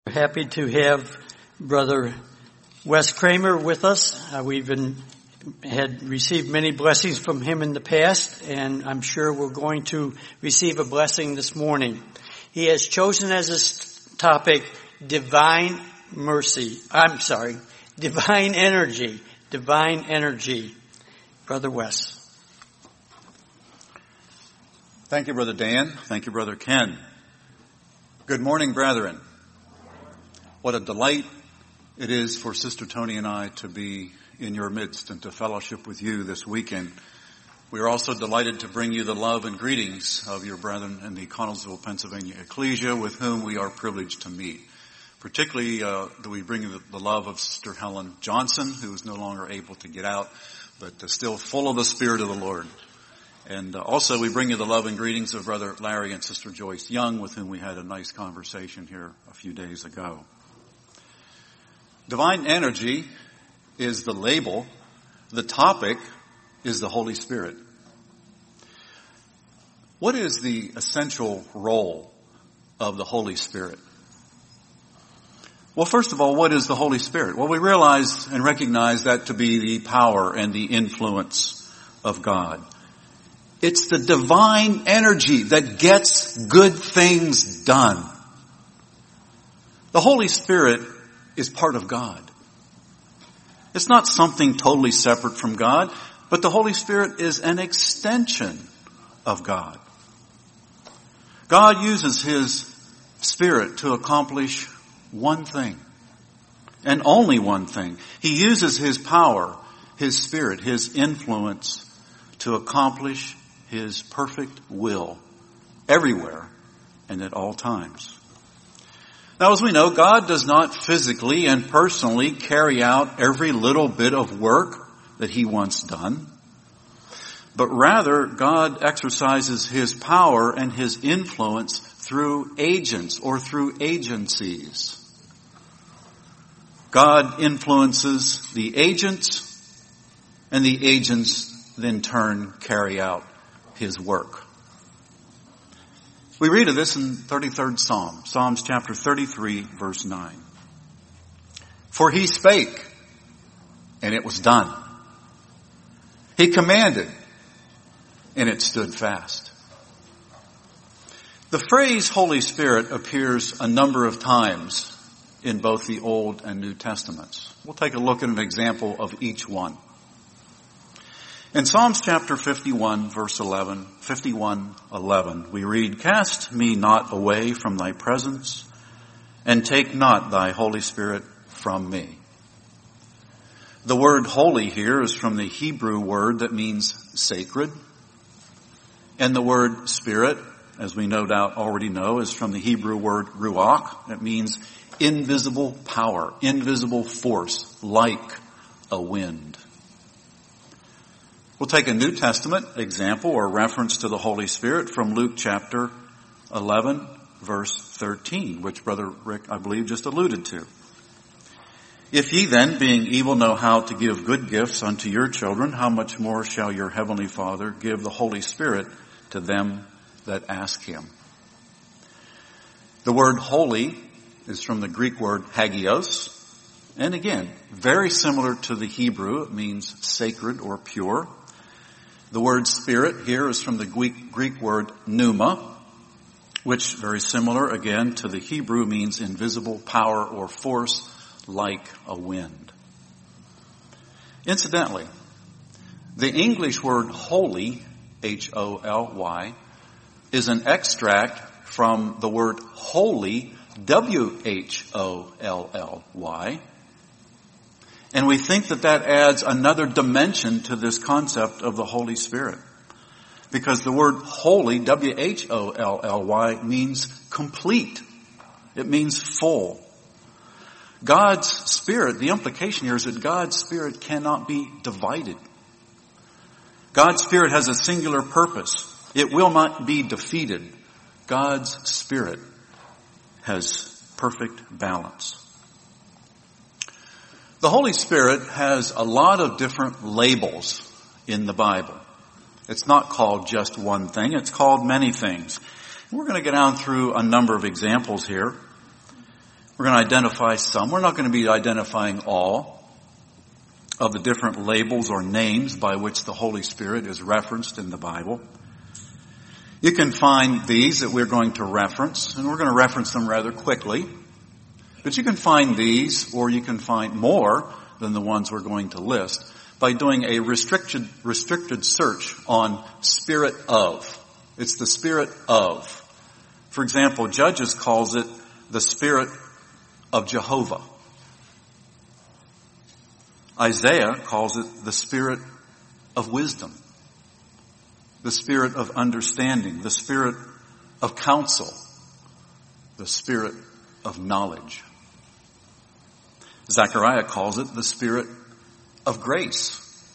Happy to have Brother Wes Kramer with us. We've had received many blessings from him in the past, and I'm sure we're going to receive a blessing this morning. He has chosen as his topic divine energy. Divine energy. Brother Wes. Thank you, Brother Dan. Thank you, Brother Ken. Good morning, brethren. What a delight it is for Sister Tony and I to be in your midst and to fellowship with you this weekend. We are also delighted to bring you the love and greetings of your brethren in the Connellsville, Pennsylvania Ecclesia, with whom we are privileged to meet. Particularly do we bring you the love of Sister Helen Johnson, who is no longer able to get out, but still full of the Spirit of the Lord. And also we bring you the love and greetings of Brother Larry and Sister Joyce Young, with whom we had a nice conversation here a few days ago. Divine energy is the label. The topic is the Holy Spirit. What is the essential role of the Holy Spirit? Well, first of all, what is the Holy Spirit? Well, we realize and recognize that to be the power and the influence of God. It's the divine energy that gets good things done. The Holy Spirit is part of God. It's not something totally separate from God, but the Holy Spirit is an extension of God. God uses His Spirit to accomplish one thing, and only one thing. He uses His power, His Spirit, His influence to accomplish His perfect will everywhere and at all times. Now, as we know, God does not physically and personally carry out every little bit of work that He wants done, but rather God exercises His power and His influence through agents or through agencies. God influences the agents, and the agents then turn carry out His work. We read of this in 33rd Psalm, Psalms chapter 33, verse 9. For He spake, and it was done. He commanded, and it stood fast. The phrase Holy Spirit appears a number of times in both the Old and New Testaments. We'll take a look at an example of each one. In Psalms chapter 51, verse 51:11, we read, Cast me not away from thy presence, and take not thy Holy Spirit from me. The word holy here is from the Hebrew word that means sacred. And the word spirit, as we no doubt already know, is from the Hebrew word ruach. That means invisible power, invisible force, like a wind. We'll take a New Testament example or reference to the Holy Spirit from Luke chapter 11, verse 13, which Brother Rick, I believe, just alluded to. If ye then, being evil, know how to give good gifts unto your children, how much more shall your heavenly Father give the Holy Spirit to them that ask Him? The word holy is from the Greek word hagios, and again, very similar to the Hebrew. It means sacred or pure. The word spirit here is from the Greek word pneuma, which very similar again to the Hebrew means invisible power or force like a wind. Incidentally, the English word holy, H-O-L-Y, is an extract from the word holy, W-H-O-L-L-Y. And we think that adds another dimension to this concept of the Holy Spirit. Because the word holy, W-H-O-L-L-Y, means complete. It means full. God's Spirit, the implication here is that God's Spirit cannot be divided. God's Spirit has a singular purpose. It will not be defeated. God's Spirit has perfect balance. The Holy Spirit has a lot of different labels in the Bible. It's not called just one thing. It's called many things. We're going to get down through a number of examples here. We're going to identify some. We're not going to be identifying all of the different labels or names by which the Holy Spirit is referenced in the Bible. You can find these that we're going to reference, and we're going to reference them rather quickly. But you can find these, or you can find more than the ones we're going to list, by doing a restricted search on spirit of. It's the spirit of. For example, Judges calls it the spirit of Jehovah. Isaiah calls it the spirit of wisdom, the spirit of understanding, the spirit of counsel, the spirit of knowledge. Zechariah calls it the spirit of grace.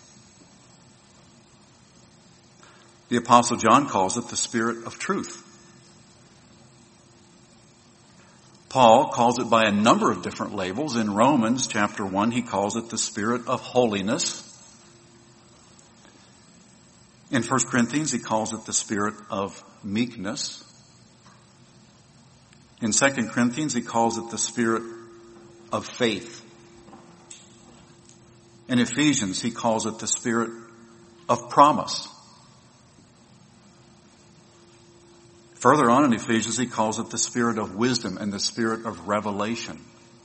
The Apostle John calls it the spirit of truth. Paul calls it by a number of different labels. In Romans chapter 1, he calls it the spirit of holiness. In 1 Corinthians, he calls it the spirit of meekness. In 2 Corinthians, he calls it the spirit of faith. In Ephesians, he calls it the spirit of promise. Further on in Ephesians, he calls it the spirit of wisdom and the spirit of revelation.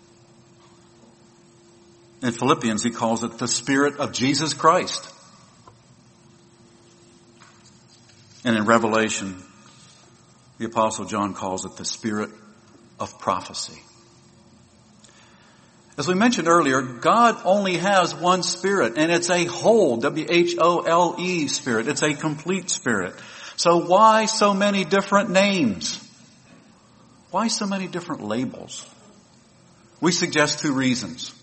In Philippians, he calls it the spirit of Jesus Christ. And in Revelation, the Apostle John calls it the spirit of prophecy. As we mentioned earlier, God only has one spirit, and it's a whole, W-H-O-L-E spirit. It's a complete spirit. So why so many different names? Why so many different labels? We suggest two reasons.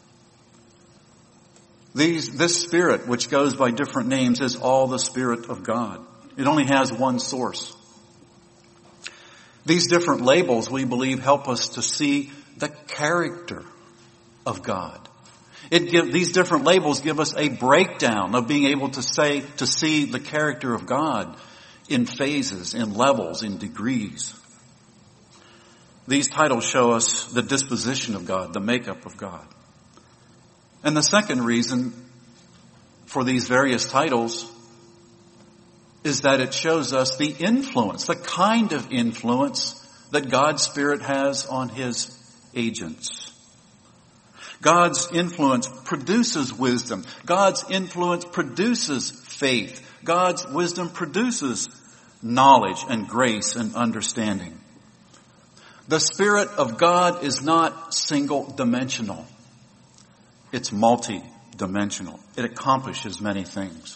This spirit, which goes by different names, is all the Spirit of God. It only has one source. These different labels, we believe, help us to see the character of God. These different labels give us a breakdown of being able to see the character of God in phases, in levels, in degrees. These titles show us the disposition of God, the makeup of God. And the second reason for these various titles is that it shows us the influence, the kind of influence that God's Spirit has on His agents. God's influence produces wisdom. God's influence produces faith. God's wisdom produces knowledge and grace and understanding. The Spirit of God is not single-dimensional. It's multi-dimensional. It accomplishes many things.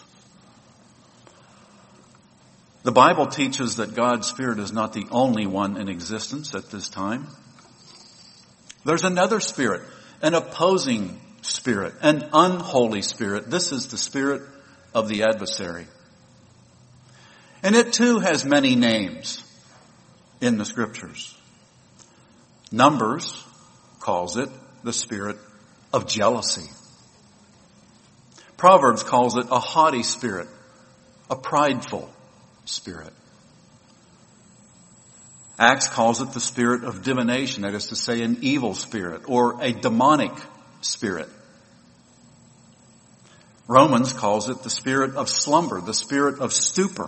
The Bible teaches that God's Spirit is not the only one in existence at this time. There's another spirit, an opposing spirit, an unholy spirit. This is the spirit of the adversary. And it too has many names in the Scriptures. Numbers calls it the spirit of jealousy. Proverbs calls it a haughty spirit, a prideful spirit. Acts calls it the spirit of divination, that is to say, an evil spirit or a demonic spirit. Romans calls it the spirit of slumber, the spirit of stupor.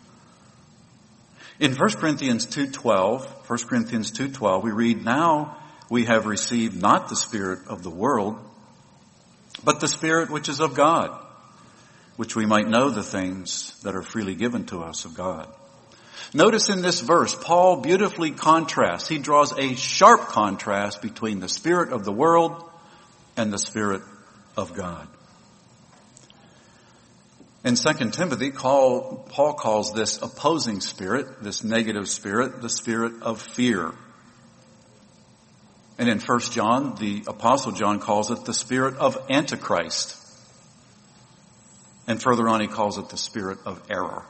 In 1 Corinthians 2:12, we read, "Now we have received not the spirit of the world, but the Spirit which is of God, which we might know the things that are freely given to us of God." Notice in this verse, Paul beautifully contrasts. He draws a sharp contrast between the spirit of the world and the Spirit of God. In 2 Timothy, Paul calls this opposing spirit, this negative spirit, the spirit of fear. And in 1 John, the Apostle John calls it the spirit of Antichrist. And further on, he calls it the spirit of error.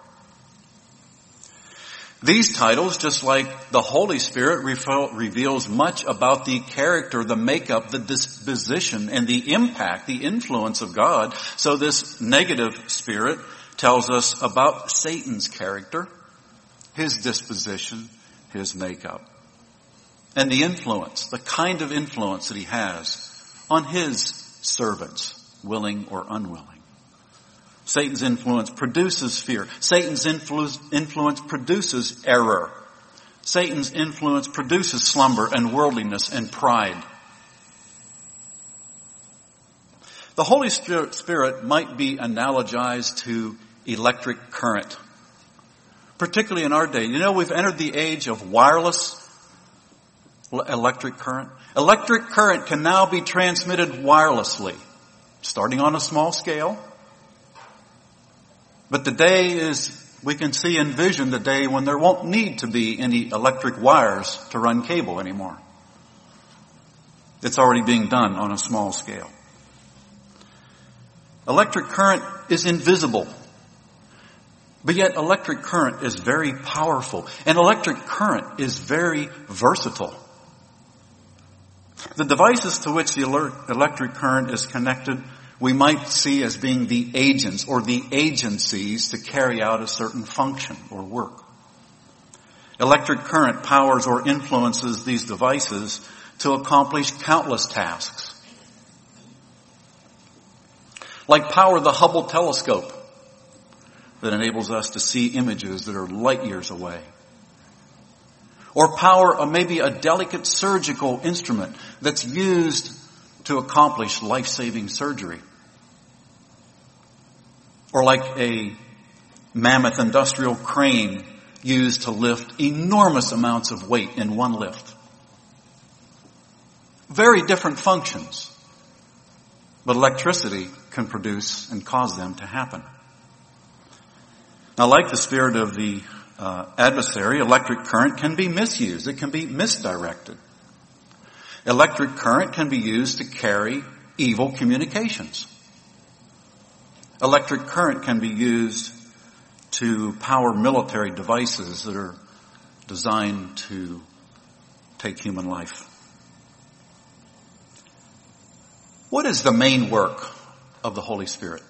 These titles, just like the Holy Spirit, reveals much about the character, the makeup, the disposition, and the impact, the influence of God. So this negative spirit tells us about Satan's character, his disposition, his makeup. and the influence, the kind of influence that he has on his servants, willing or unwilling. Satan's influence produces fear. Satan's influence produces error. Satan's influence produces slumber and worldliness and pride. The Holy Spirit might be analogized to electric current, particularly in our day. You know, we've entered the age of wireless electric current. Electric current can now be transmitted wirelessly, starting on a small scale. But the day is, we can see and envision the day when there won't need to be any electric wires to run cable anymore. It's already being done on a small scale. Electric current is invisible, but yet electric current is very powerful, and electric current is very versatile. The devices to which the electric current is connected, we might see as being the agents or the agencies to carry out a certain function or work. Electric current powers or influences these devices to accomplish countless tasks. Like power the Hubble telescope that enables us to see images that are light years away. Or power maybe a delicate surgical instrument that's used to accomplish life-saving surgery. Or like a mammoth industrial crane used to lift enormous amounts of weight in one lift. Very different functions, but electricity can produce and cause them to happen. Now, like the spirit of the adversary, electric current can be misused. It can be misdirected. Electric current can be used to carry evil communications. Electric current can be used to power military devices that are designed to take human life. What is the main work of the Holy Spirit?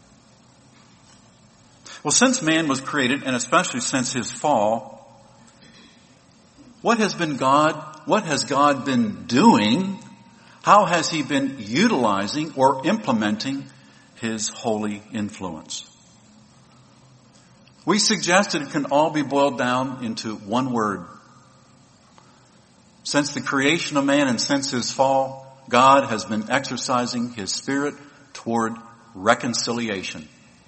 Well, since man was created, and especially since his fall, what has God been doing? How has he been utilizing or implementing his holy influence? We suggested it can all be boiled down into one word. Since the creation of man and since his fall, God has been exercising his Spirit toward reconciliation.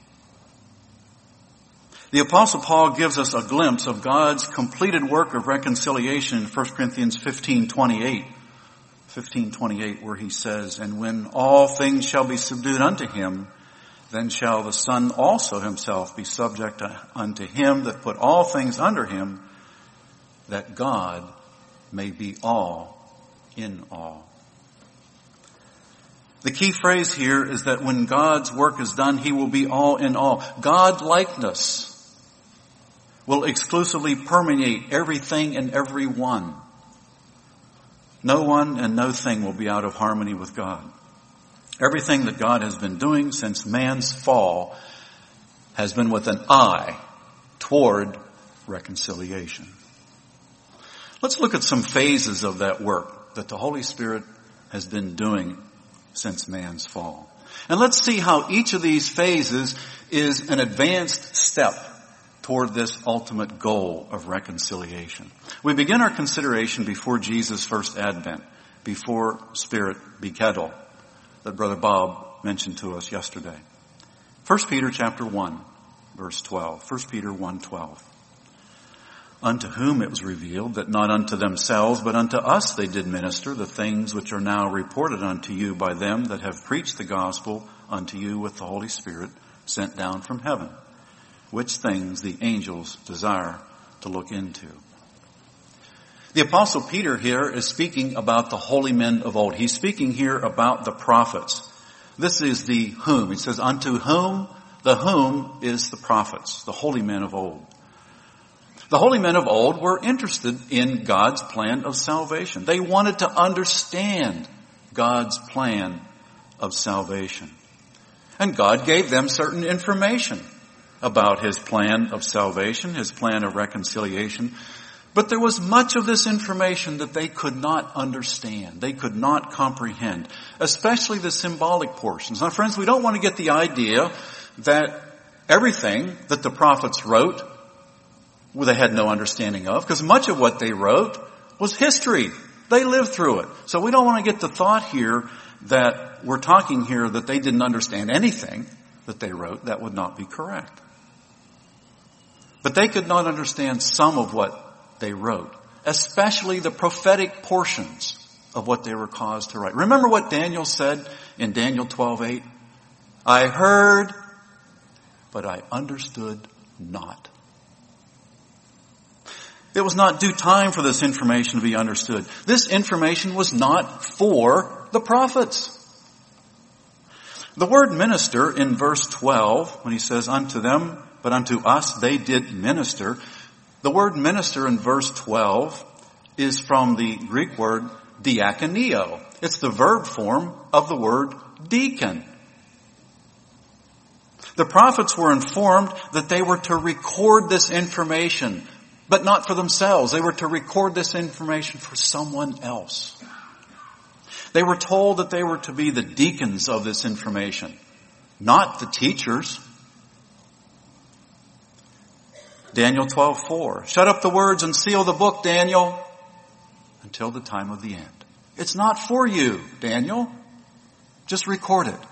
The Apostle Paul gives us a glimpse of God's completed work of reconciliation in 1 Corinthians 15:28, where he says, "And when all things shall be subdued unto him, then shall the Son also himself be subject unto him that put all things under him, that God may be all in all." The key phrase here is that when God's work is done, he will be all in all. God-likeness will exclusively permeate everything and everyone. No one and no thing will be out of harmony with God. Everything that God has been doing since man's fall has been with an eye toward reconciliation. Let's look at some phases of that work that the Holy Spirit has been doing since man's fall. And let's see how each of these phases is an advanced step toward this ultimate goal of reconciliation. We begin our consideration before Jesus' first advent, before Spirit Begettal, that Brother Bob mentioned to us yesterday. 1 Peter chapter 1, verse 12. 1 Peter 1:12. "Unto whom it was revealed that not unto themselves, but unto us they did minister the things which are now reported unto you by them that have preached the gospel unto you with the Holy Spirit sent down from heaven, which things the angels desire to look into." The Apostle Peter here is speaking about the holy men of old. He's speaking here about the prophets. This is the whom. He says, unto whom, the whom is the prophets, the holy men of old. The holy men of old were interested in God's plan of salvation. They wanted to understand God's plan of salvation. And God gave them certain information about his plan of salvation, his plan of reconciliation. But there was much of this information that they could not understand. They could not comprehend, especially the symbolic portions. Now, friends, we don't want to get the idea that everything that the prophets wrote, well, they had no understanding of, because much of what they wrote was history. They lived through it. So we don't want to get the thought here that we're talking here that they didn't understand anything that they wrote. That would not be correct. But they could not understand some of what they wrote, especially the prophetic portions of what they were caused to write. Remember what Daniel said in Daniel 12:8? I heard, but I understood not. It was not due time for this information to be understood. This information was not for the prophets. The word minister in verse 12, when he says unto them, but unto us they did minister. The word minister in verse 12 is from the Greek word diakonio. It's the verb form of the word deacon. The prophets were informed that they were to record this information, but not for themselves. They were to record this information for someone else. They were told that they were to be the deacons of this information, not the teachers. Daniel 12:4. Shut up the words and seal the book, Daniel, until the time of the end. It's not for you, Daniel. Just record it.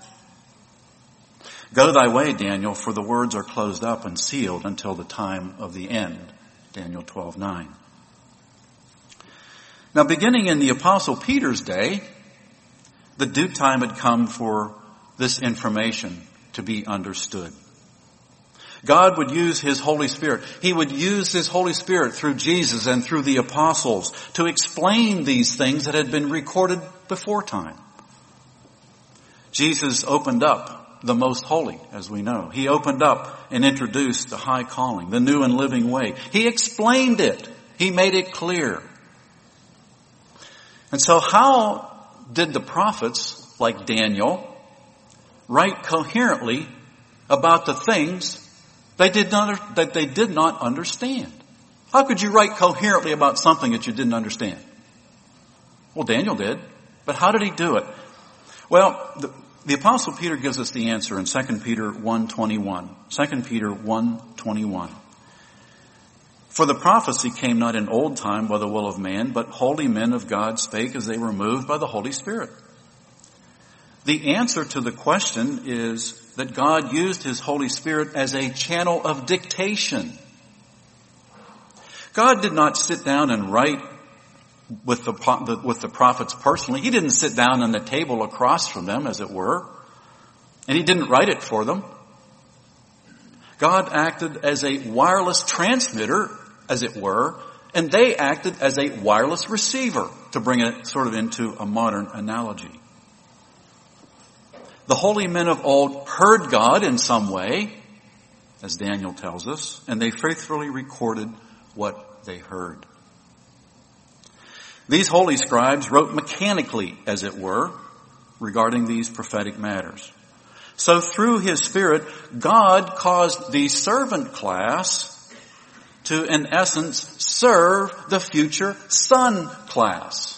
Go thy way, Daniel, for the words are closed up and sealed until the time of the end. Daniel 12:9. Now, beginning in the Apostle Peter's day, the due time had come for this information to be understood. God would use His Holy Spirit. He would use His Holy Spirit through Jesus and through the apostles to explain these things that had been recorded before time. Jesus opened up the most holy, as we know. He opened up and introduced the high calling, the new and living way. He explained it. He made it clear. And so how did the prophets, like Daniel, write coherently about the things that they did not understand? How could you write coherently about something that you didn't understand? Well, Daniel did. But how did he do it? Well, the Apostle Peter gives us the answer in 2 Peter 1:21. 2 Peter 1:21. For the prophecy came not in old time by the will of man, but holy men of God spake as they were moved by the Holy Spirit. The answer to the question is that God used His Holy Spirit as a channel of dictation. God did not sit down and write with the prophets personally. He didn't sit down on the table across from them, as it were, and He didn't write it for them. God acted as a wireless transmitter, as it were, and they acted as a wireless receiver, to bring it sort of into a modern analogy. The holy men of old heard God in some way, as Daniel tells us, and they faithfully recorded what they heard. These holy scribes wrote mechanically, as it were, regarding these prophetic matters. So through His Spirit, God caused the servant class to, in essence, serve the future son class.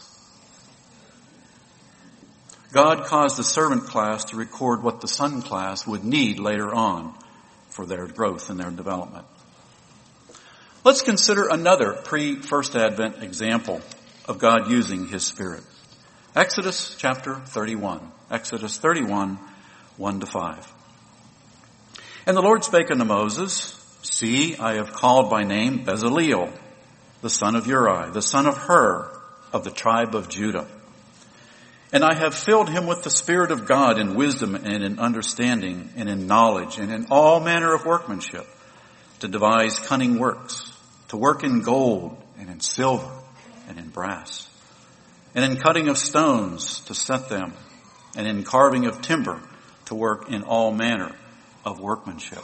God caused the servant class to record what the son class would need later on for their growth and their development. Let's consider another pre-First Advent example of God using His Spirit. Exodus chapter 31. Exodus 31, 1-5. And the Lord spake unto Moses, See, I have called by name Bezaleel, the son of Uri, the son of Hur, of the tribe of Judah. And I have filled him with the Spirit of God in wisdom and in understanding and in knowledge and in all manner of workmanship, to devise cunning works, to work in gold and in silver and in brass, and in cutting of stones to set them, and in carving of timber to work in all manner of workmanship.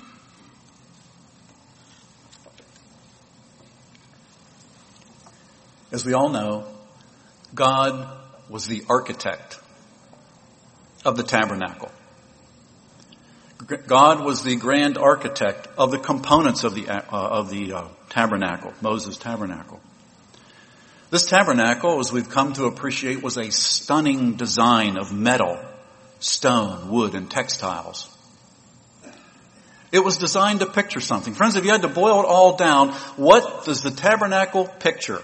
As we all know, God was the architect of the tabernacle. God was the grand architect of the components of the tabernacle, Moses' tabernacle. This tabernacle, as we've come to appreciate, was a stunning design of metal, stone, wood, and textiles. It was designed to picture something. Friends, if you had to boil it all down, what does the tabernacle picture?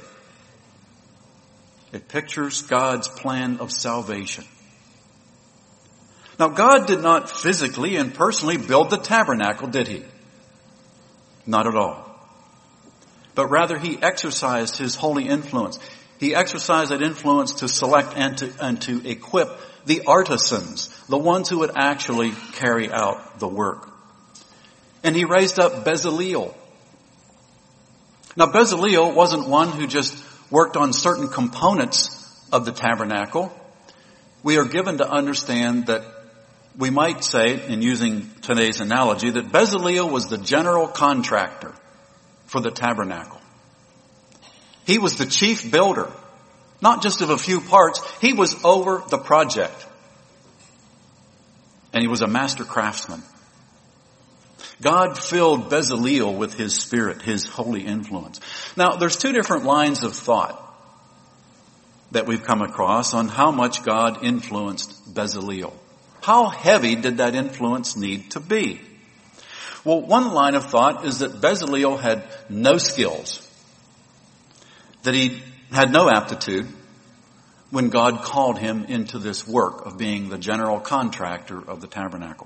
It pictures God's plan of salvation. Now, God did not physically and personally build the tabernacle, did He? Not at all. But rather, He exercised His holy influence. He exercised that influence to select and to equip the artisans, the ones who would actually carry out the work. And He raised up Bezaleel. Now, Bezaleel wasn't one who just worked on certain components of the tabernacle. We are given to understand that we might say, in using today's analogy, that Bezaleel was the general contractor for the tabernacle. He was the chief builder, not just of a few parts. He was over the project. And he was a master craftsman. God filled Bezaleel with His Spirit, His holy influence. Now, there's two different lines of thought that we've come across on how much God influenced Bezaleel. How heavy did that influence need to be? Well, one line of thought is that Bezaleel had no skills, that he had no aptitude when God called him into this work of being the general contractor of the tabernacle.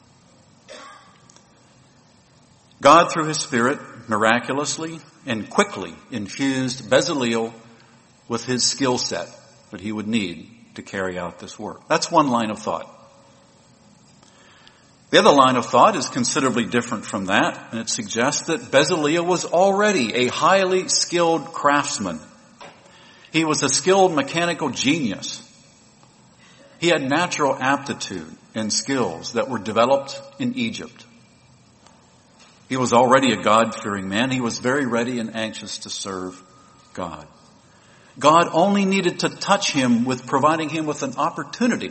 God, through His Spirit, miraculously and quickly infused Bezaleel with his skill set that he would need to carry out this work. That's one line of thought. The other line of thought is considerably different from that, and it suggests that Bezaleel was already a highly skilled craftsman. He was a skilled mechanical genius. He had natural aptitude and skills that were developed in Egypt. He was already a God-fearing man. He was very ready and anxious to serve God. God only needed to touch him with providing him with an opportunity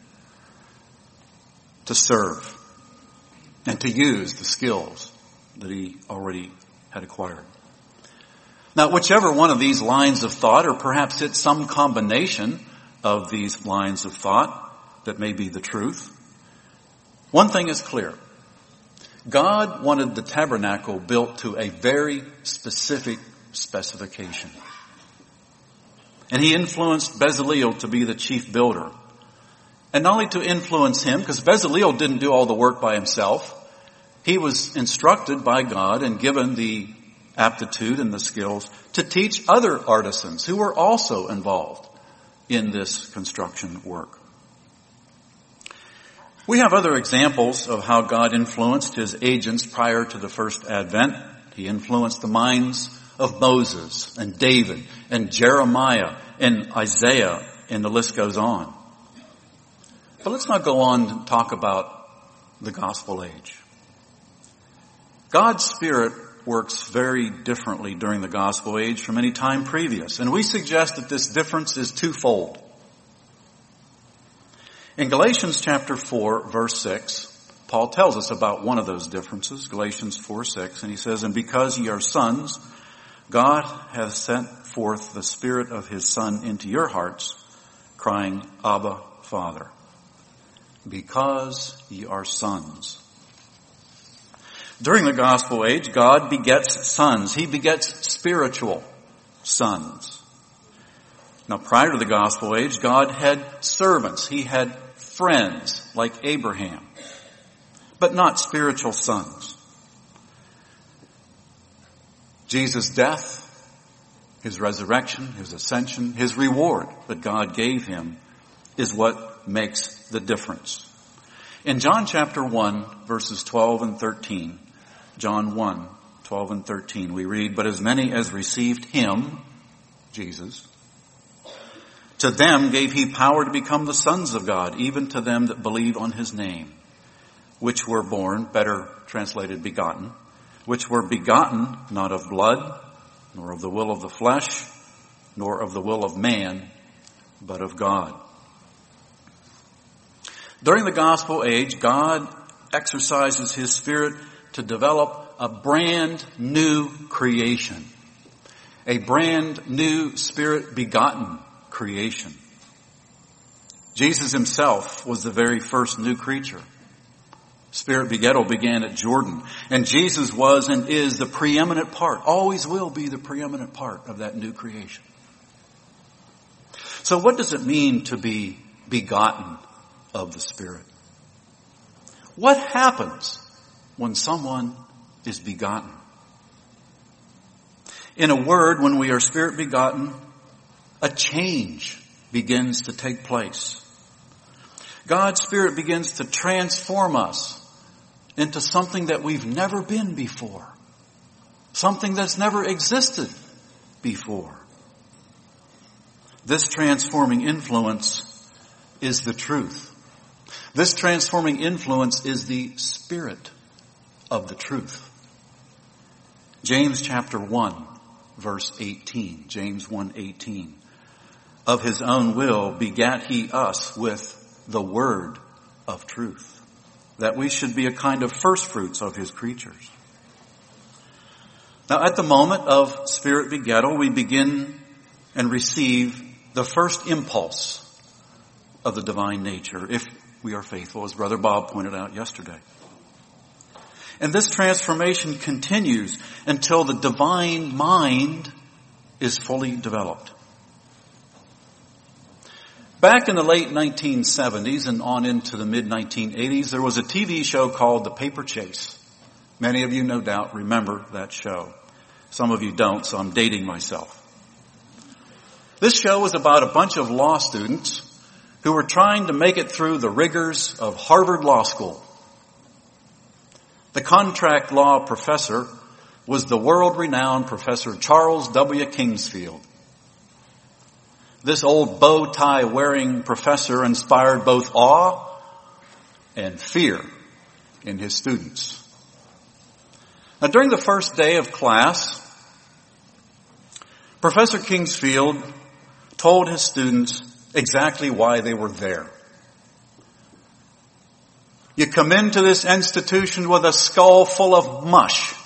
to serve and to use the skills that he already had acquired. Now, whichever one of these lines of thought, or perhaps it's some combination of these lines of thought that may be the truth, one thing is clear. God wanted the tabernacle built to a very specific specification. And He influenced Bezaleel to be the chief builder. And not only to influence him, because Bezaleel didn't do all the work by himself. He was instructed by God and given the aptitude and the skills to teach other artisans who were also involved in this construction work. We have other examples of how God influenced His agents prior to the first advent. He influenced the minds of Moses and David and Jeremiah and Isaiah, and the list goes on. But let's not go on and talk about the gospel age. God's Spirit works very differently during the gospel age from any time previous, and we suggest that this difference is twofold. In Galatians chapter 4, verse 6, Paul tells us about one of those differences, Galatians 4:6, and he says, "And because ye are sons, God hath sent forth the Spirit of His Son into your hearts, crying, Abba, Father." Because ye are sons. During the gospel age, God begets sons. He begets spiritual sons. Now, prior to the gospel age, God had servants. He had friends like Abraham, but not spiritual sons. Jesus' death, His resurrection, His ascension, His reward that God gave Him is what makes the difference. In John chapter 1, verses 12 and 13, John 1, 12 and 13, we read, "But as many as received Him," Jesus, "to them gave He power to become the sons of God, even to them that believe on His name, which were born," better translated begotten, "which were begotten not of blood, nor of the will of the flesh, nor of the will of man, but of God." During the gospel age, God exercises His Spirit to develop a brand new creation. A brand new Spirit begotten creation. Jesus Himself was the very first new creature. Spirit begettal began at Jordan. And Jesus was and is the preeminent part, always will be the preeminent part of that new creation. So what does it mean to be begotten of the Spirit? What happens when someone is begotten? In a word, when we are Spirit begotten, a change begins to take place. God's Spirit begins to transform us into something that we've never been before. Something that's never existed before. This transforming influence is the truth. This transforming influence is the Spirit of the truth. James chapter 1, verse 18. James 1:18. Of His own will begat He us with the word of truth, that we should be a kind of first fruits of His creatures. Now at the moment of Spirit begettal, we begin and receive the first impulse of the divine nature, if we are faithful, as Brother Bob pointed out yesterday. And this transformation continues until the divine mind is fully developed. Back in the late 1970s and on into the mid-1980s, there was a TV show called The Paper Chase. Many of you no doubt remember that show. Some of you don't, so I'm dating myself. This show was about a bunch of law students who were trying to make it through the rigors of Harvard Law School. The contract law professor was the world-renowned Professor Charles W. Kingsfield. This old bow tie wearing professor inspired both awe and fear in his students. Now, during the first day of class, Professor Kingsfield told his students exactly why they were there. You come into this institution with a skull full of mush.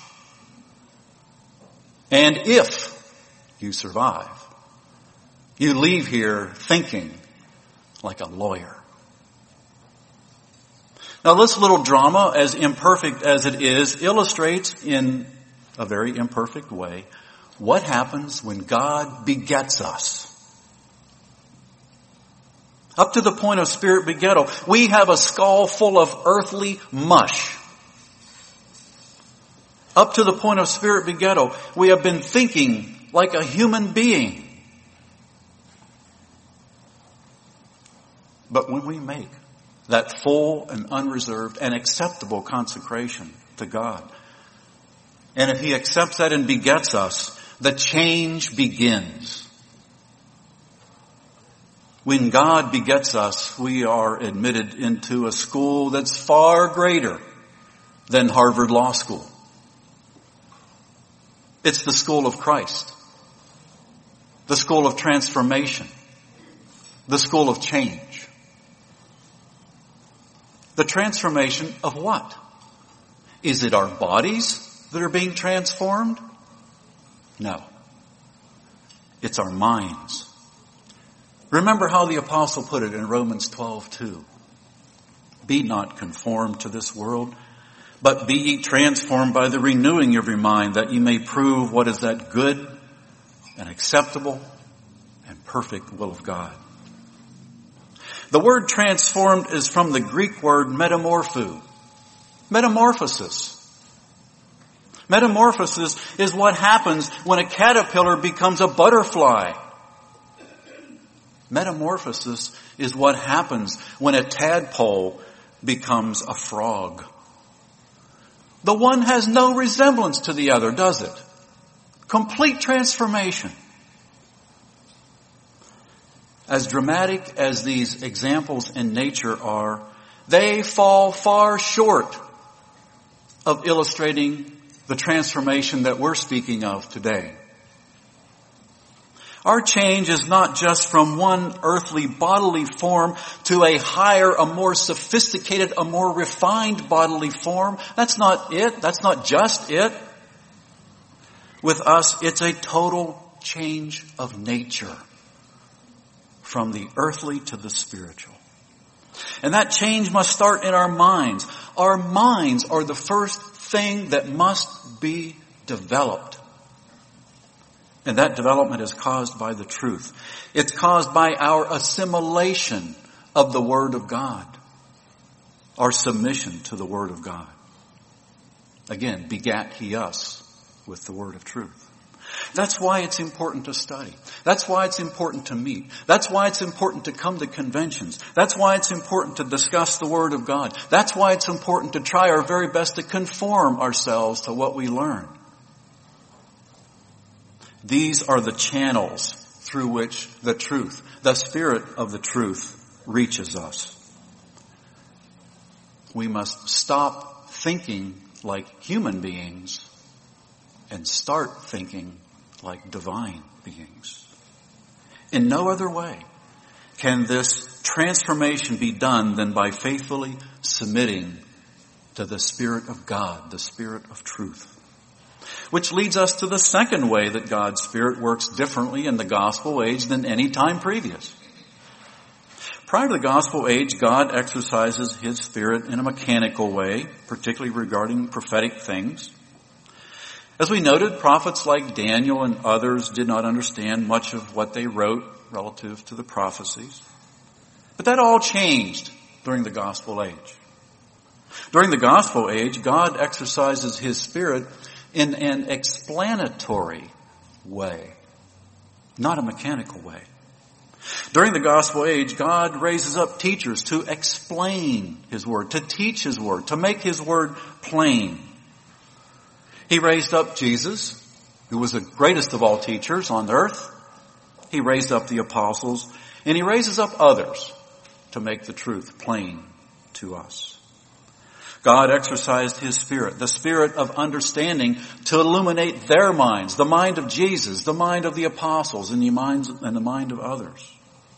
And if you survive, you leave here thinking like a lawyer. Now this little drama, as imperfect as it is, illustrates in a very imperfect way what happens when God begets us. Up to the point of Spirit begettal, we have a skull full of earthly mush. Up to the point of Spirit begettal, we have been thinking like a human being. But when we make that full and unreserved and acceptable consecration to God, and if He accepts that and begets us, the change begins. When God begets us, we are admitted into a school that's far greater than Harvard Law School. It's the school of Christ, the school of transformation, the school of change. The transformation of what? Is it our bodies that are being transformed? No. It's our minds. Remember how the apostle put it in Romans 12:2. Be not conformed to this world, but be ye transformed by the renewing of your mind, that ye may prove what is that good and acceptable and perfect will of God. The word transformed is from the Greek word metamorpho. Metamorphosis. Metamorphosis is what happens when a caterpillar becomes a butterfly. Metamorphosis is what happens when a tadpole becomes a frog. The one has no resemblance to the other, does it? Complete transformation. As dramatic as these examples in nature are, they fall far short of illustrating the transformation that we're speaking of today. Our change is not just from one earthly bodily form to a higher, a more sophisticated, a more refined bodily form. That's not it. That's not just it. With us, it's a total change of nature from the earthly to the spiritual. And that change must start in our minds. Our minds are the first thing that must be developed. And that development is caused by the truth. It's caused by our assimilation of the Word of God. Our submission to the Word of God. Again, begat he us with the Word of truth. That's why it's important to study. That's why it's important to meet. That's why it's important to come to conventions. That's why it's important to discuss the Word of God. That's why it's important to try our very best to conform ourselves to what we learn. These are the channels through which the truth, the Spirit of the truth, reaches us. We must stop thinking like human beings and start thinking like divine beings. In no other way can this transformation be done than by faithfully submitting to the Spirit of God, the Spirit of truth. Which leads us to the second way that God's Spirit works differently in the gospel age than any time previous. Prior to the gospel age, God exercises His Spirit in a mechanical way, particularly regarding prophetic things. As we noted, prophets like Daniel and others did not understand much of what they wrote relative to the prophecies. But that all changed during the gospel age. During the gospel age, God exercises His Spirit in an explanatory way, not a mechanical way. During the gospel age, God raises up teachers to explain His Word, to teach His Word, to make His Word plain. He raised up Jesus, who was the greatest of all teachers on earth. He raised up the apostles, and He raises up others to make the truth plain to us. God exercised His Spirit, the Spirit of understanding, to illuminate their minds, the mind of Jesus, the mind of the apostles, and the mind of others.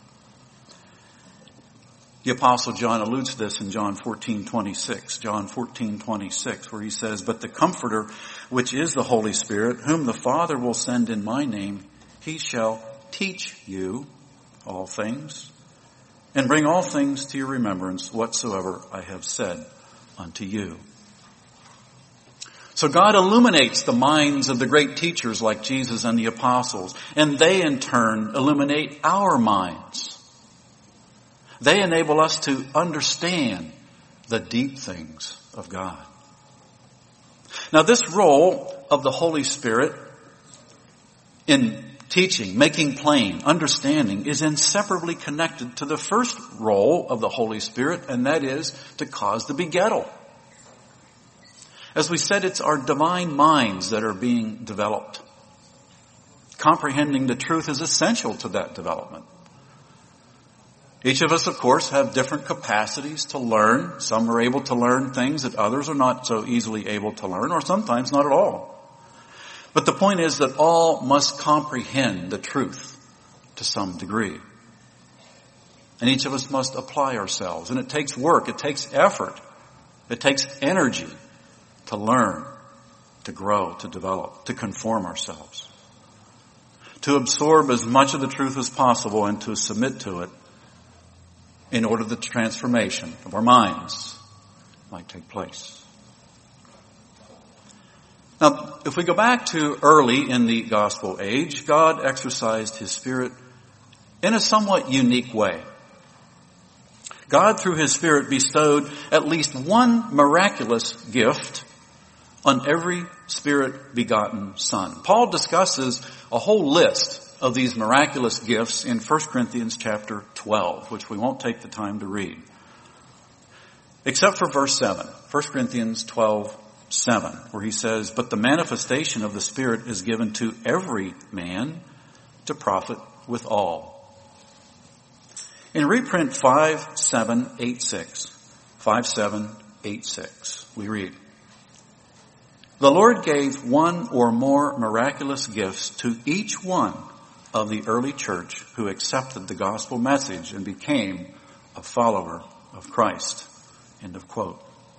The Apostle John alludes to this in John 14:26. John 14:26, where he says, "But the Comforter, which is the Holy Spirit, whom the Father will send in my name, He shall teach you all things, and bring all things to your remembrance whatsoever I have said unto you." So God illuminates the minds of the great teachers like Jesus and the apostles, and they in turn illuminate our minds. They enable us to understand the deep things of God. Now, this role of the Holy Spirit in teaching, making plain, understanding, is inseparably connected to the first role of the Holy Spirit, and that is to cause the begettal. As we said, it's our divine minds that are being developed. Comprehending the truth is essential to that development. Each of us, of course, have different capacities to learn. Some are able to learn things that others are not so easily able to learn, or sometimes not at all. But the point is that all must comprehend the truth to some degree. And each of us must apply ourselves. And it takes work, it takes effort, it takes energy to learn, to grow, to develop, to conform ourselves. To absorb as much of the truth as possible and to submit to it in order that the transformation of our minds might take place. Now, if we go back to early in the gospel age, God exercised His Spirit in a somewhat unique way. God, through His Spirit, bestowed at least one miraculous gift on every Spirit-begotten son. Paul discusses a whole list of these miraculous gifts in 1 Corinthians chapter 12, which we won't take the time to read. Except for verse 7, 1 Corinthians 12:7, where he says, "But the manifestation of the Spirit is given to every man to profit withal." In reprint 5786, we read, "The Lord gave one or more miraculous gifts to each one of the early church who accepted the gospel message and became a follower of Christ. End of quote.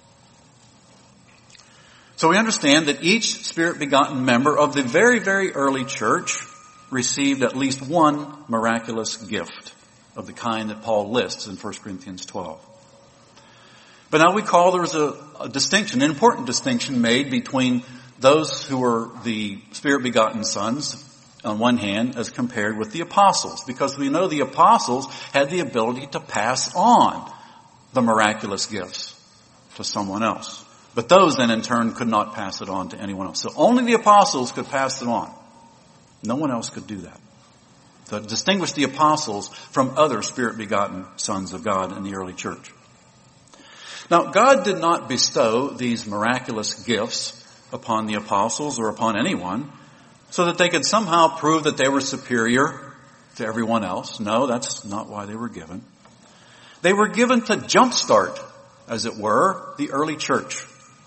So we understand that each Spirit-begotten member of the very, very early church received at least one miraculous gift of the kind that Paul lists in 1 Corinthians 12. But now we call there's a distinction, an important distinction made between those who were the Spirit-begotten sons on one hand as compared with the apostles, because we know the apostles had the ability to pass on the miraculous gifts to someone else. But those then in turn could not pass it on to anyone else. So only the apostles could pass it on. No one else could do that. To distinguish the apostles from other Spirit-begotten sons of God in the early church. Now, God did not bestow these miraculous gifts upon the apostles or upon anyone so that they could somehow prove that they were superior to everyone else. No, that's not why they were given. They were given to jumpstart, as it were, the early church.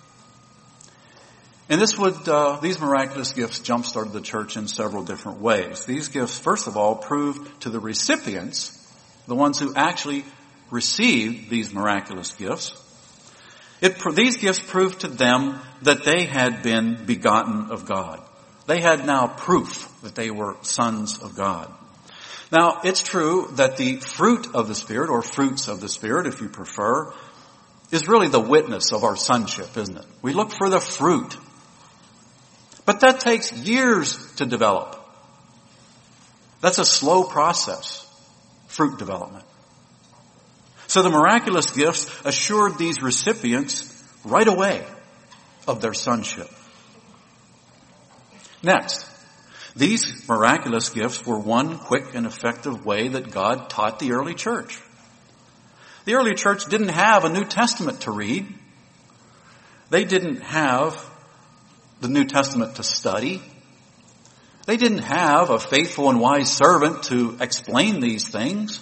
And these miraculous gifts jump-started the church in several different ways. These gifts, first of all, proved to the recipients, the ones who actually received these miraculous gifts, these gifts proved to them that they had been begotten of God. They had now proof that they were sons of God. Now, it's true that the fruit of the Spirit, or fruits of the Spirit, if you prefer, is really the witness of our sonship, isn't it? We look for the fruit. But that takes years to develop. That's a slow process, fruit development. So the miraculous gifts assured these recipients right away of their sonship. Next, these miraculous gifts were one quick and effective way that God taught the early church. The early church didn't have a New Testament to read. They didn't have the New Testament to study. They didn't have a faithful and wise servant to explain these things.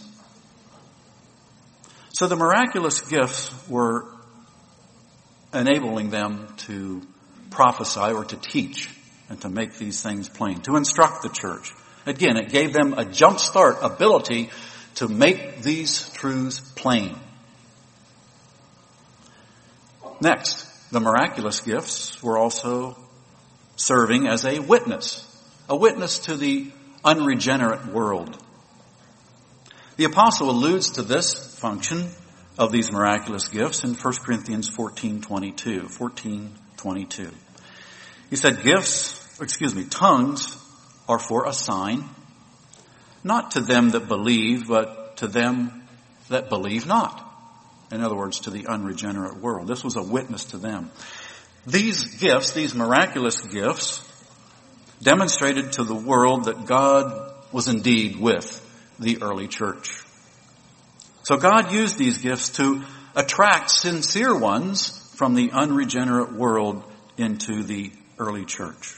So the miraculous gifts were enabling them to prophesy or to teach and to make these things plain, to instruct the church. Again, it gave them a jump-start ability to make these truths plain. Next, the miraculous gifts were also serving as a witness to the unregenerate world. The apostle alludes to this function of these miraculous gifts in 1 Corinthians 14:22. He said, tongues are for a sign, not to them that believe, but to them that believe not. In other words, to the unregenerate world. This was a witness to them. These gifts, these miraculous gifts, demonstrated to the world that God was indeed with the early church. So God used these gifts to attract sincere ones from the unregenerate world into the early church.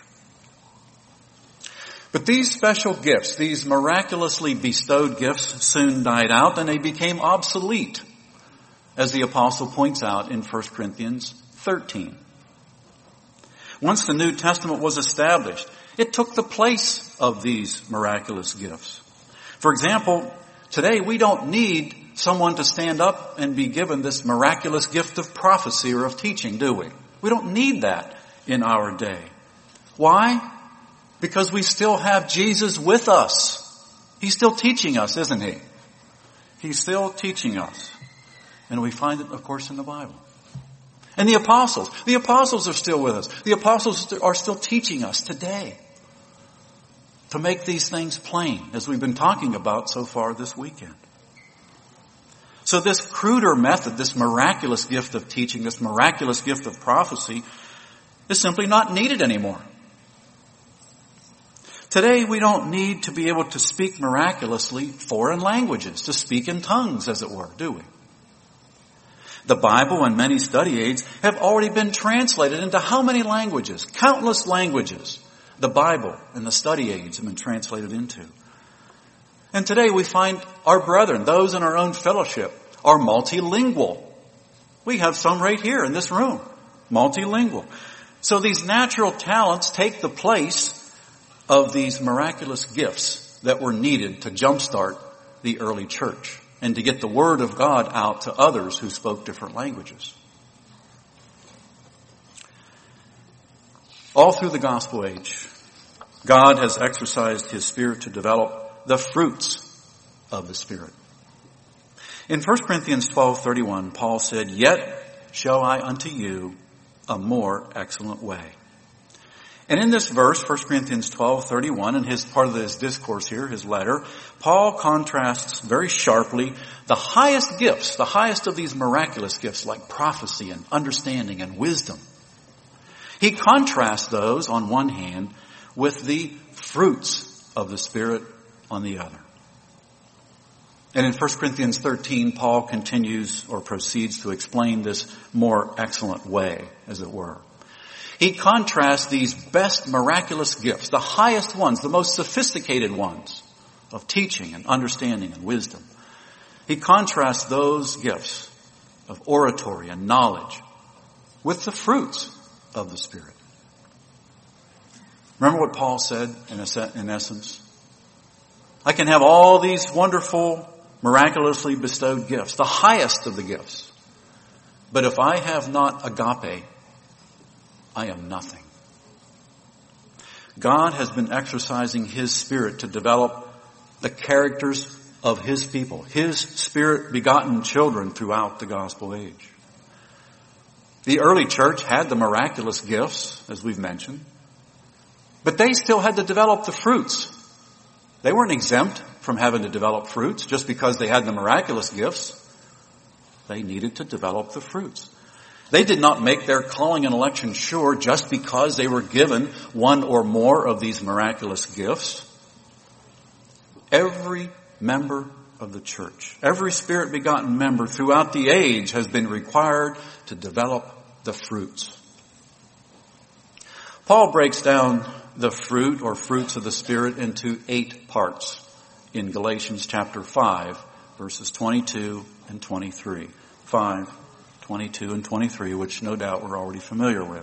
But these special gifts, these miraculously bestowed gifts, soon died out and they became obsolete, as the apostle points out in 1 Corinthians 13. Once the New Testament was established, it took the place of these miraculous gifts. For example, today we don't need someone to stand up and be given this miraculous gift of prophecy or of teaching, do we? We don't need that in our day. Why? Because we still have Jesus with us. He's still teaching us, isn't he? He's still teaching us. And we find it, of course, in the Bible. And the apostles are still with us. The apostles are still teaching us today to make these things plain, as we've been talking about so far this weekend. So this cruder method, this miraculous gift of teaching, this miraculous gift of prophecy, is simply not needed anymore. Today we don't need to be able to speak miraculously foreign languages, to speak in tongues, as it were, do we? The Bible and many study aids have already been translated into how many languages? Countless languages. The Bible and the study aids have been translated into. And today we find our brethren, those in our own fellowship, are multilingual. We have some right here in this room, multilingual. So these natural talents take the place of these miraculous gifts that were needed to jumpstart the early church and to get the word of God out to others who spoke different languages. All through the gospel age, God has exercised his Spirit to develop the fruits of the Spirit. In 1 Corinthians 12:31, Paul said, "Yet show I unto you a more excellent way." And in this verse, 1 Corinthians 12:31, and his part of his discourse here, his letter, Paul contrasts very sharply the highest gifts, the highest of these miraculous gifts like prophecy and understanding and wisdom. He contrasts those on one hand with the fruits of the Spirit on the other. And in 1 Corinthians 13, Paul continues or proceeds to explain this more excellent way, as it were. He contrasts these best miraculous gifts, the highest ones, the most sophisticated ones of teaching and understanding and wisdom. He contrasts those gifts of oratory and knowledge with the fruits of the Spirit. Remember what Paul said in essence? I can have all these wonderful, miraculously bestowed gifts, the highest of the gifts. But if I have not agape, I am nothing. God has been exercising his Spirit to develop the characters of his people, his Spirit-begotten children throughout the gospel age. The early church had the miraculous gifts, as we've mentioned, but they still had to develop the fruits. They weren't exempt from having to develop fruits just because they had the miraculous gifts. They needed to develop the fruits. They did not make their calling and election sure just because they were given one or more of these miraculous gifts. Every member of the church, every Spirit-begotten member throughout the age has been required to develop the fruits. Paul breaks down the fruit or fruits of the Spirit into 8 parts in Galatians chapter 5, verses 22 and 23. 5, 22 and 23, which no doubt we're already familiar with.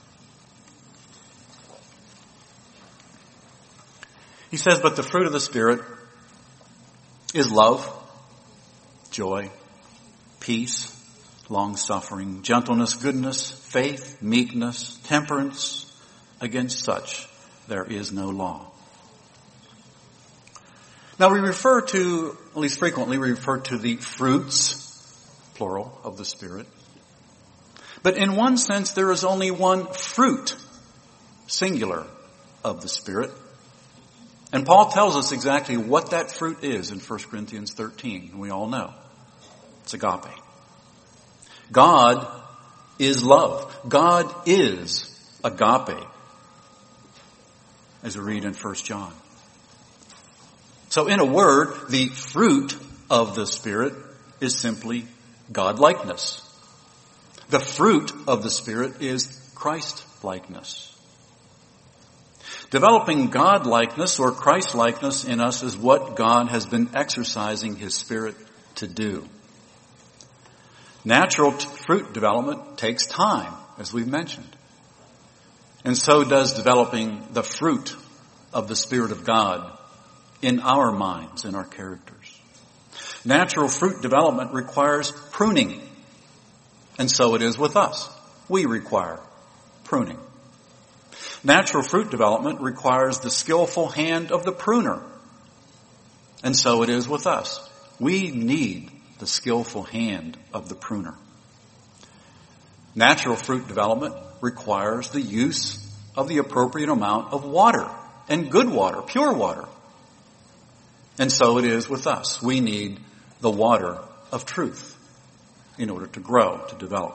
He says, "But the fruit of the Spirit is love, joy, peace, long-suffering, gentleness, goodness, faith, meekness, temperance. Against such there is no law." Now we refer to, at least frequently, we refer to the fruits, plural, of the Spirit. But in one sense, there is only one fruit, singular, of the Spirit. And Paul tells us exactly what that fruit is in 1 Corinthians 13. We all know. It's agape. God is love. God is agape, as we read in 1 John. So in a word, the fruit of the Spirit is simply God-likeness. The fruit of the Spirit is Christ-likeness. Developing God-likeness or Christ-likeness in us is what God has been exercising his Spirit to do. Natural fruit development takes time, as we've mentioned. And so does developing the fruit of the Spirit of God in our minds, in our characters. Natural fruit development requires pruning. And so it is with us. We require pruning. Natural fruit development requires the skillful hand of the pruner. And so it is with us. We need the skillful hand of the pruner. Natural fruit development requires the use of the appropriate amount of water, and good water, pure water. And so it is with us. We need the water of truth in order to grow, to develop.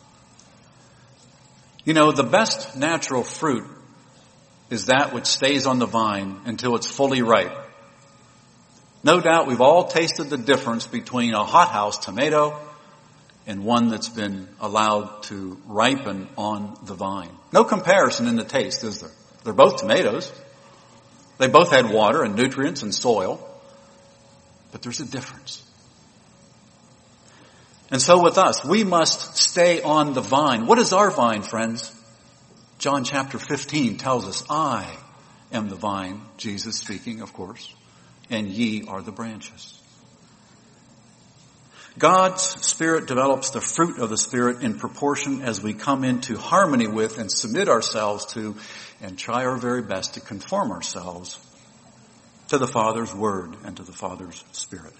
You know, the best natural fruit is that which stays on the vine until it's fully ripe. No doubt we've all tasted the difference between a hothouse tomato and one that's been allowed to ripen on the vine. No comparison in the taste, is there? They're both tomatoes. They both had water and nutrients and soil. But there's a difference. And so with us, we must stay on the vine. What is our vine, friends? John chapter 15 tells us, I am the vine, Jesus speaking, of course. and ye are the branches. God's Spirit develops the fruit of the Spirit in proportion as we come into harmony with and submit ourselves to and try our very best to conform ourselves to the Father's Word and to the Father's Spirit.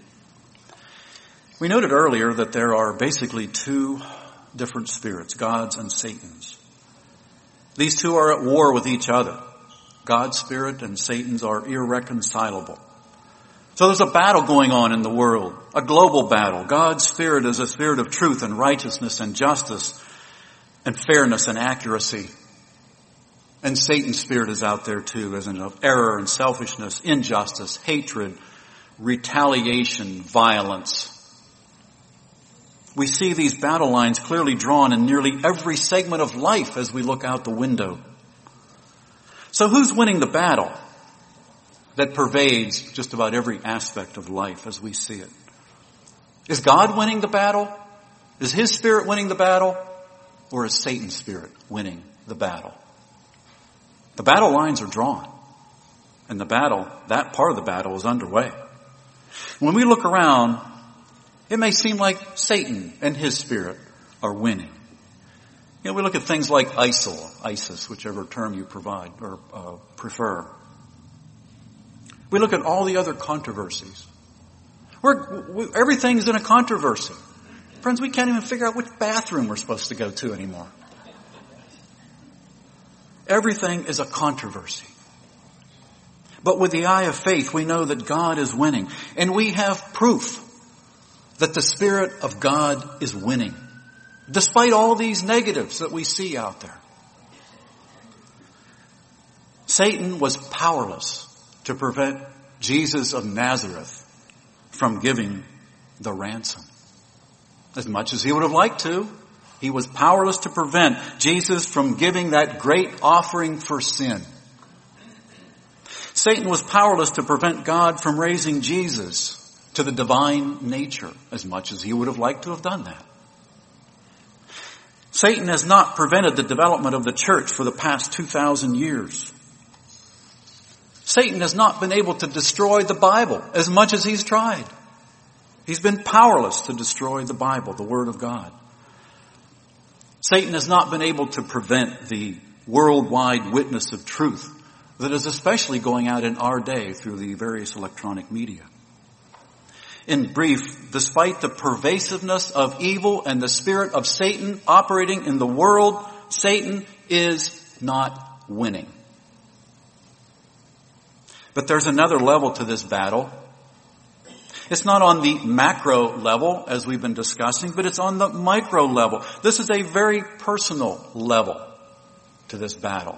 We noted earlier that there are basically two different spirits, God's and Satan's. These two are at war with each other. God's Spirit and Satan's are irreconcilable. So there's a battle going on in the world, a global battle. God's Spirit is a spirit of truth and righteousness and justice and fairness and accuracy. And Satan's spirit is out there too, isn't it? Of error and selfishness, injustice, hatred, retaliation, violence. We see these battle lines clearly drawn in nearly every segment of life as we look out the window. So who's winning the battle that pervades just about every aspect of life as we see it? Is God winning the battle? Is His Spirit winning the battle? Or is Satan's spirit winning the battle? The battle lines are drawn. And the battle, that part of the battle is underway. When we look around, it may seem like Satan and his spirit are winning. You know, we look at things like ISIL, ISIS, whichever term you provide or prefer. We look at all the other controversies. Everything's in a controversy. Friends, we can't even figure out which bathroom we're supposed to go to anymore. Everything is a controversy. But with the eye of faith, we know that God is winning. And we have proof that the Spirit of God is winning, despite all these negatives that we see out there. Satan was powerless to prevent Jesus of Nazareth from giving the ransom. As much as he would have liked to, he was powerless to prevent Jesus from giving that great offering for sin. Satan was powerless to prevent God from raising Jesus to the divine nature, as much as he would have liked to have done that. Satan has not prevented the development of the church for the past 2,000 years. Satan has not been able to destroy the Bible as much as he's tried. He's been powerless to destroy the Bible, the Word of God. Satan has not been able to prevent the worldwide witness of truth that is especially going out in our day through the various electronic media. In brief, despite the pervasiveness of evil and the spirit of Satan operating in the world, Satan is not winning. But there's another level to this battle. It's not on the macro level, as we've been discussing, but it's on the micro level. This is a very personal level to this battle.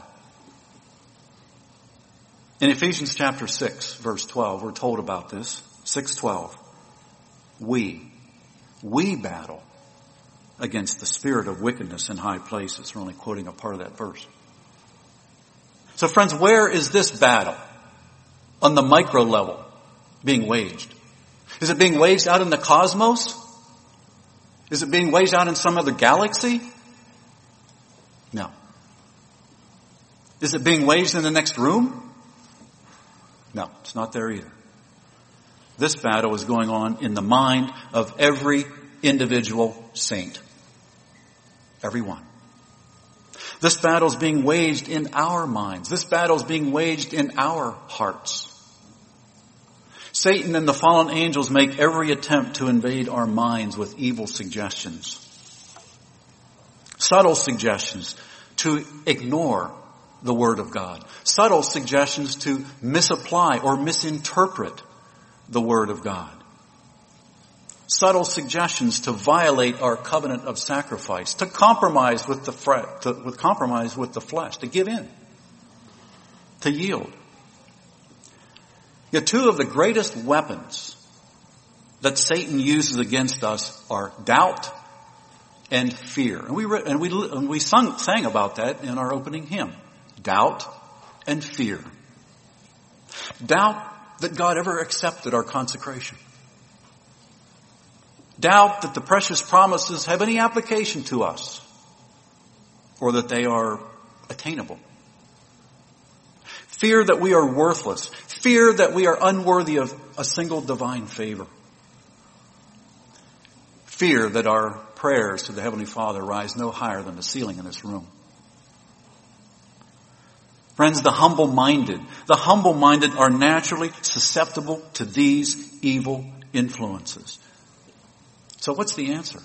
In Ephesians chapter 6, verse 12, we're told about this. 6:12. We battle against the spirit of wickedness in high places. We're only quoting a part of that verse. So friends, where is this battle on the micro level being waged? Is it being waged out in the cosmos? Is it being waged out in some other galaxy? No. Is it being waged in the next room? No, it's not there either. This battle is going on in the mind of every individual saint. Every one. This battle is being waged in our minds. This battle is being waged in our hearts. Satan and the fallen angels make every attempt to invade our minds with evil suggestions. Subtle suggestions to ignore the Word of God. Subtle suggestions to misapply or misinterpret the Word of God. Subtle suggestions to violate our covenant of sacrifice, to compromise with the flesh, to give in, to yield. Yet two of the greatest weapons that Satan uses against us are doubt and fear. And we sang about that in our opening hymn. Doubt and fear. Doubt that God ever accepted our consecration. Doubt that the precious promises have any application to us, or that they are attainable. fear that we are worthless, fear that we are unworthy of a single divine favor, fear that our prayers to the Heavenly Father rise no higher than the ceiling in this room. Friends, the humble-minded are naturally susceptible to these evil influences. So what's the answer?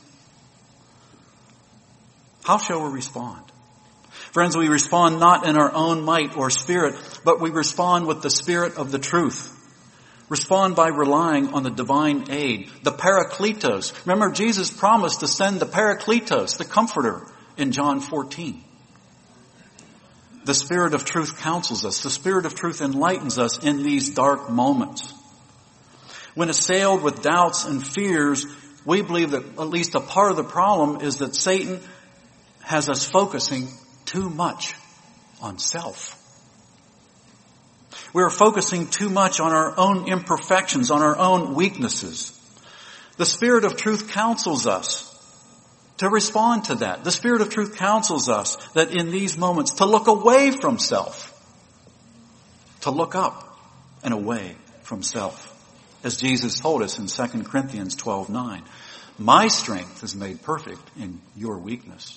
How shall we respond? Friends, we respond not in our own might or spirit, but we respond with the Spirit of the truth. Respond by relying on the divine aid, the Parakletos. Remember, Jesus promised to send the Parakletos, the Comforter, in John 14. The Spirit of truth counsels us. The Spirit of truth enlightens us in these dark moments. When assailed with doubts and fears, we believe that at least a part of the problem is that Satan has us focusing too much on self. We are focusing too much on our own imperfections, on our own weaknesses. The Spirit of truth counsels us to respond to that. The Spirit of truth counsels us that in these moments to look away from self, to look up and away from self. As Jesus told us in 2 Corinthians 12:9, my strength is made perfect in your weakness.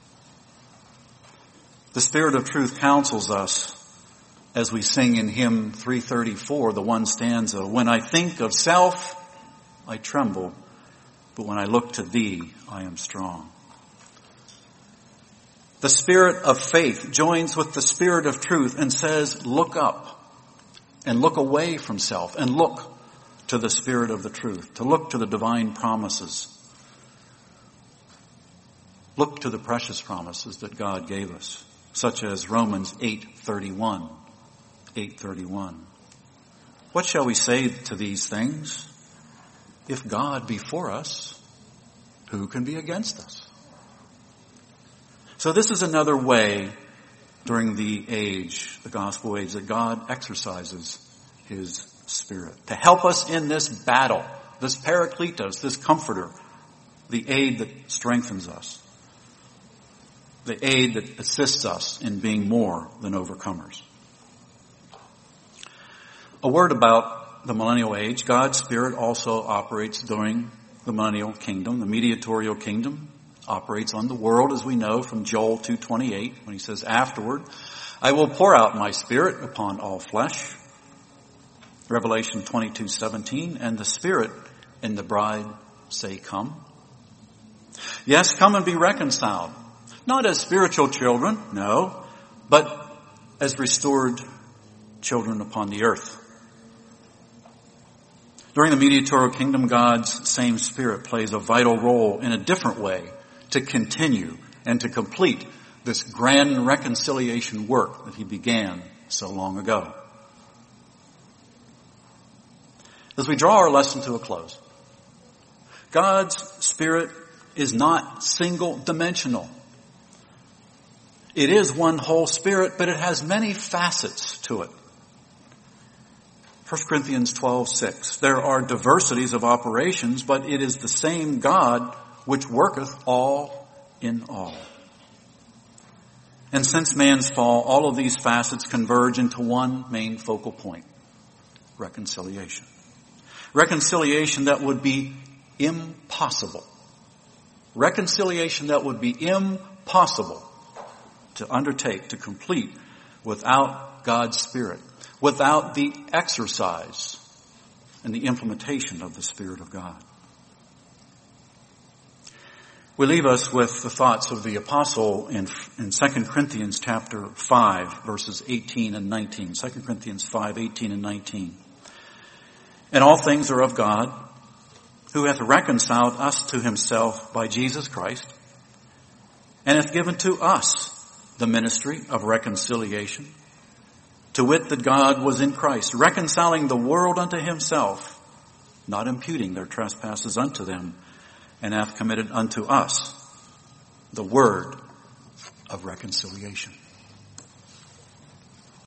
The Spirit of truth counsels us as we sing in hymn 334, the one stanza, when I think of self, I tremble, but when I look to thee, I am strong. The Spirit of faith joins with the Spirit of truth and says, look up and look away from self and look to the Spirit of the truth, to look to the divine promises. Look to the precious promises that God gave us, such as Romans 8:31. 8:31. What shall we say to these things? If God be for us, who can be against us? So this is another way during the age, the gospel age, that God exercises his Spirit to help us in this battle, this Parakletos, this Comforter, the aid that strengthens us, the aid that assists us in being more than overcomers. A word about the millennial age. God's Spirit also operates during the millennial kingdom. The mediatorial kingdom operates on the world, as we know from Joel 2:28, when he says, afterward, I will pour out my Spirit upon all flesh. Revelation 22:17, and the Spirit and the bride say, come. Yes, come and be reconciled. Not as spiritual children, no, but as restored children upon the earth. During the mediatorial kingdom, God's same Spirit plays a vital role in a different way to continue and to complete this grand reconciliation work that he began so long ago. As we draw our lesson to a close, God's Spirit is not single-dimensional. It is one whole Spirit, but it has many facets to it. 1 Corinthians 12:6, there are diversities of operations, but it is the same God which worketh all in all. And since man's fall, all of these facets converge into one main focal point, reconciliation. Reconciliation that would be impossible. Reconciliation that would be impossible to undertake, to complete, without God's Spirit, without the exercise and the implementation of the Spirit of God. We leave us with the thoughts of the apostle in 2 Corinthians chapter 5, verses 18 and 19. 2 Corinthians 5, 18 and 19. And all things are of God, who hath reconciled us to himself by Jesus Christ, and hath given to us the ministry of reconciliation, to wit that God was in Christ, reconciling the world unto himself, not imputing their trespasses unto them, and hath committed unto us the word of reconciliation.